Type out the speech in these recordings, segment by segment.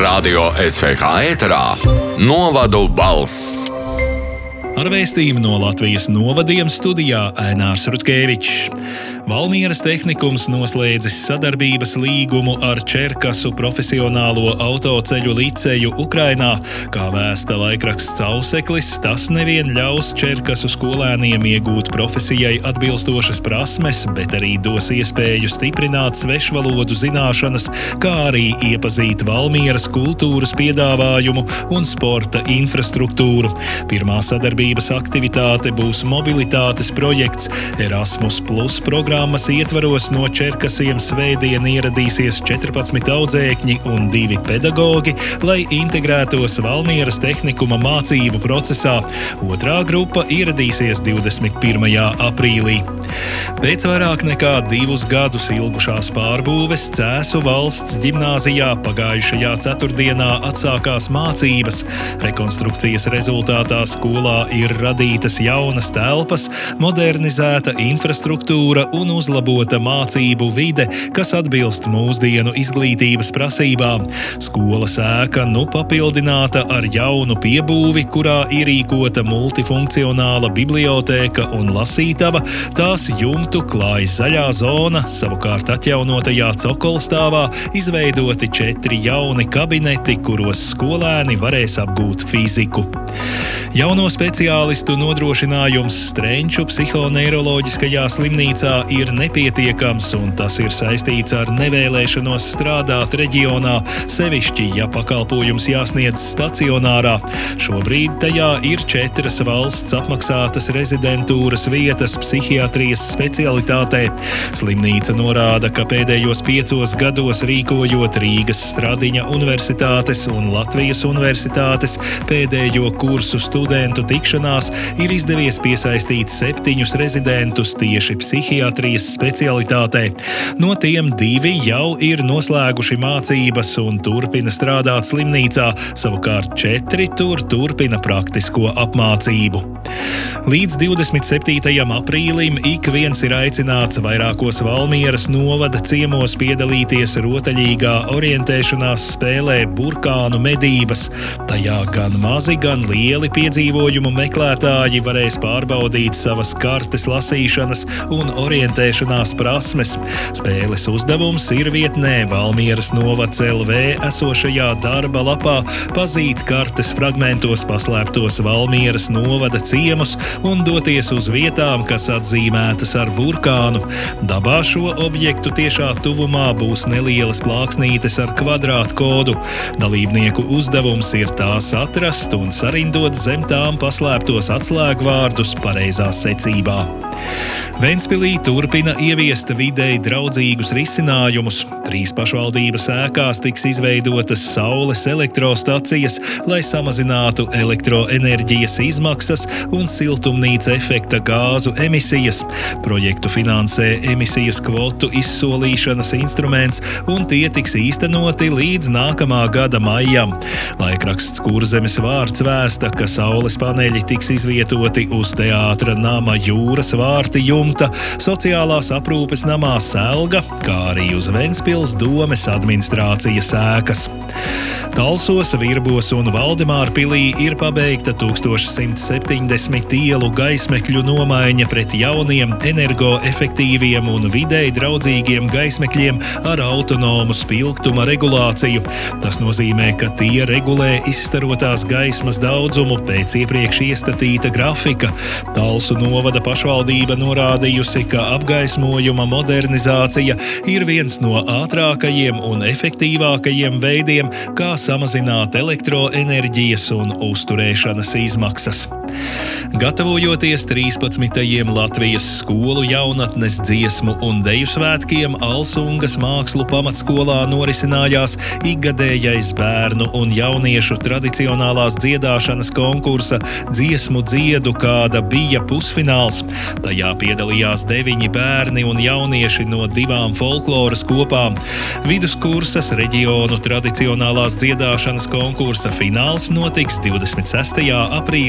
Radio SVH ēterā Novadu balss. Ar vēstījumu no Latvijas novadiem studijā Ainārs Rutkevičs. Valmieras tehnikums noslēdzis sadarbības līgumu ar Čerkasu profesionālo autoceļu liceju Ukrainā. Kā vēsta laikraksts Auseklis, tas nevien ļaus Čerkasu skolēniem iegūt profesijai atbilstošas prasmes, bet arī dos iespēju stiprināt svešvalodu zināšanas, kā arī iepazīt Valmieras kultūras piedāvājumu un sporta infrastruktūru. Pirmā sadarbības aktivitāte būs mobilitātes projekts. Erasmus Plus programmas ietvaros no Čerkasiem svētdien ieradīsies 14 audzēkņi un 2 pedagogi, lai integrētos Valmieras tehnikuma mācību procesā. Otrā grupa ieradīsies 21. aprīlī. Pēc vairāk nekā 2 gadus ilgušās pārbūves Cēsu valsts ģimnāzijā pagājušajā ceturtdienā atsākās mācības. Rekonstrukcijas rezultātā skolā ir radītas jaunas telpas, modernizēta infrastruktūra un uzlabota mācību vide, kas atbilst mūsdienu izglītības prasībām. Skolas ēka papildināta ar jaunu piebūvi, kurā ierīkota multifunkcionāla bibliotēka un lasītava. Tās jumtu klāj zaļā zona, savukārt atjaunotajā cokolstāvā izveidoti 4 jauni kabineti, kuros skolēni varēs apgūt fiziku. Jauno speciālistu nodrošinājums Strenču psihoneiroloģiskajā slimnīcā ir nepietiekams, un tas ir saistīts ar nevēlēšanos strādāt reģionā, sevišķi, ja pakalpojums jāsniedz stacionārā. Šobrīd tajā ir 4 valsts apmaksātas rezidentūras vietas psihiatrijas specialitātē. Slimnīca norāda, ka pēdējos 5 gados rīkojot Rīgas Stradiņa universitātes un Latvijas universitātes pēdējo kursu studentu tikšanās, ir izdevies piesaistīt 7 rezidentus tieši psihiatrijas specialitātē. No tiem 2 jau ir noslēguši mācības un turpina strādāt slimnīcā, savukārt 4 turpina praktisko apmācību. Līdz 27. aprīlim ik viens ir aicināts vairākos Valmieras novada ciemos piedalīties rotaļīgā orientēšanās spēlē Burkānu medības. Tajā gan mazi, gan lieli piedzīvojumu meklētāji varēs pārbaudīt savas kartes lasīšanas un orientēšanās prasmes. Spēles uzdevums ir vietnē Valmieras novads LV esošajā darba lapā pazīt kartes fragmentos paslēptos Valmieras novada ciemus un doties uz vietām, kas atzīmētas ar burkānu. Dabā šo objektu tiešā tuvumā būs nelielas plāksnītes ar kvadrātkodu. Dalībnieku uzdevums ir tās atrast un sarindot zem tām paslēptos atslēgvārdus pareizā secībā. Ventspilī turpina ieviest videi draudzīgus risinājumus. 3 pašvaldības ēkās tiks izveidotas saules elektrostacijas, lai samazinātu elektroenerģijas izmaksas un siltumnīca efekta gāzu emisijas. Projektu finansē emisijas kvotu izsolīšanas instruments, un tie tiks īstenoti līdz nākamā gada maijam. Laikraksts Kurzemes vārds vēsta, ka saules paneļi tiks izvietoti uz teātra nama Jūras vārti jumta, sociālās aprūpes namā Selga, kā arī uz Ventspils domes administrācijas ēkas. Talsos, Virbos un Valdemārpilī ir pabeigta 1170 ielu gaismekļu nomaiņa pret jauniem, energoefektīviem un videi draudzīgiem gaismekļiem ar autonomu spilgtuma regulāciju. Tas nozīmē, ka tie regulē izstarotās gaismas daudzumu pēc iepriekš iestatīta grafika. Talsu novada pašvaldība norādījusi, ka apgaismojuma modernizācija ir viens no ātrākajiem un efektīvākajiem veidiem, kā samazināt elektroenerģijas un uzturēšanas izmaksas. Gatavojoties 13. Latvijas skolu jaunatnes dziesmu un deju svētkiem, Alsungas mākslu pamatskolā norisinājās ikgadējais bērnu un jauniešu tradicionālās dziedāšanas konkursa Dziesmu dziedu kāda bija pusfināls. Tajā piedalījās 9 bērni un jaunieši no 2 folkloras kopām. Viduskursas reģionu tradicionālās dziedāšanas konkursa fināls notiks 26. aprīlī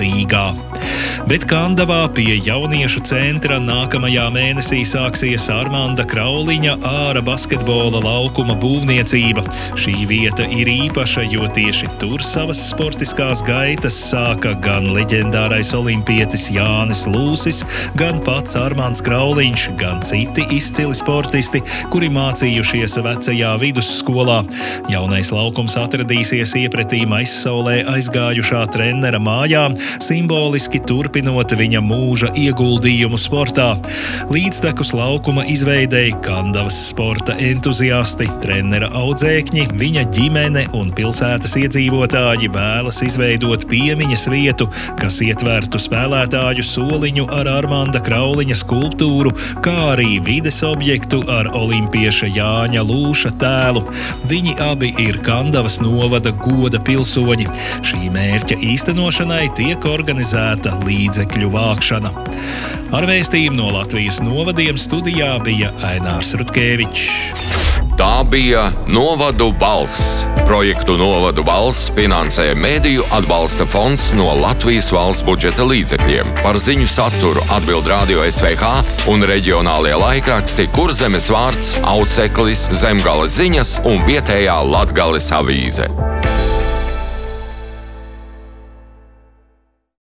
Rīgā. Bet Kandavā pie jauniešu centra nākamajā mēnesī sāksies Armanda Krauliņa āra basketbola laukuma būvniecība. Šī vieta ir īpaša, jo tieši tur savas sportiskās gaitas sāka gan leģendārais olimpietis Jānis Lūsis, gan pats Armands Krauliņš, gan citi izcili sportisti, kuri mācījušies vecajā vidusskolā. Jaunais laukums atradīsies iepretīm aizsaulē aizgājušā trenera mājā, simboliski turpinot viņa mūža ieguldījumu sportā. Līdztekus laukuma izveidei Kandavas sporta entuziasti, trenera audzēkņi, viņa ģimene un pilsētas iedzīvotāji vēlas izveidot piemiņas vietu, kas ietvertu spēlētāju soliņu ar Armanda Krauliņa skulptūru, kā arī vides objektu ar olimpieša Jāņa Lūša tēlu. Viņi abi ir Kandavas novada goda pilsoņi. Šī mērķa īstenošanai tiek organizēta līdzekļu vākšana. Ar vēstījumu no Latvijas novadiem studijā bija Ainārs Rutkevičs. Tā bija Novadu balss. Projektu Novadu balss finansē Mediju atbalsta fonds no Latvijas valsts budžeta līdzekļiem. Par ziņu saturu atbild Radio SVH un reģionālie laikraksti Kurzemes vārds, Auseklis, Zemgales ziņas un vietējā Latgales avīze.